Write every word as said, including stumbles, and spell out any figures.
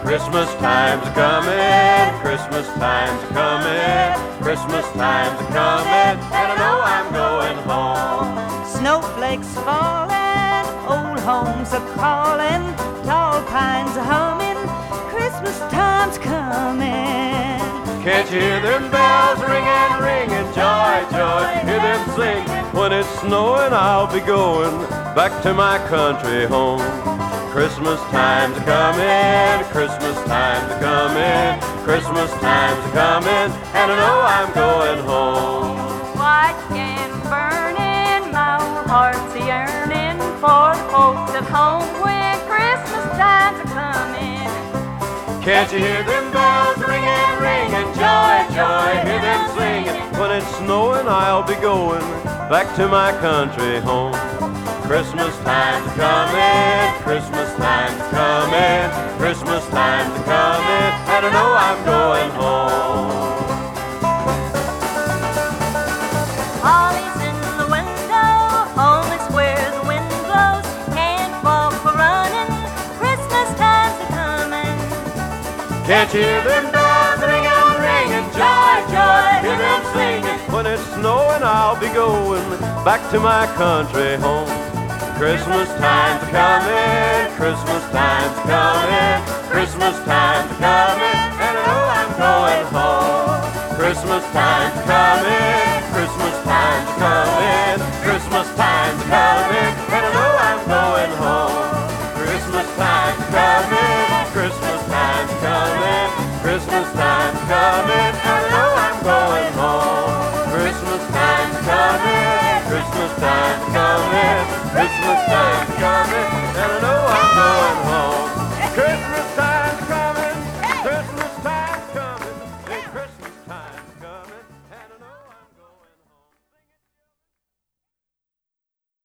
Christmas time's a-comin', Christmas time's a-comin', Christmas time's a-comin', and I know I'm going home. Snowflakes falling, old homes a-calling, tall pines a-humming, Christmas time's coming. Can't you hear them bells ringing, ringing, joy, joy, hear them sing. When it's snowing I'll be going back to my country home. Christmas time's a-comin', Christmas time's a-comin', Christmas time's a-comin', and I know I'm going home. White skin burning, my heart's yearning for the folks at home when Christmas time's a-comin'. Can't you hear them bells ringing, ringing, joy, joy, hear them singing. When it's snowing I'll be going back to my country home. Christmas time's a-comin', Christmas time's a-comin', Christmas time's a-comin', and I know I'm going home. Holly's in the window, only where the wind blows, can't walk for running, Christmas time's a-comin'. Can't you hear them bells ringing, ringing, joy, joy, hear them singing. When it's snowing I'll be going back to my country home. Christmas time's a-comin', Christmas time's a-comin', Christmas time's a-comin', and I know I'm going home. Christmas time's a-comin', Christmas time's a-comin', Christmas time's a-comin', and I know I'm going home. Christmas time's a-comin', Christmas time's a-comin', Christmas time's a-comin', and I know I'm going home. Christmas time's a-comin', Christmas time's a-comin'.